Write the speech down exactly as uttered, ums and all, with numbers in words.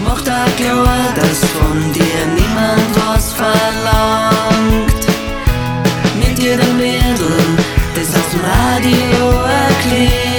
Mach da klar, dass von dir niemand was verlangt. Mit jedem Mädel, das aus dem Radio erklärt.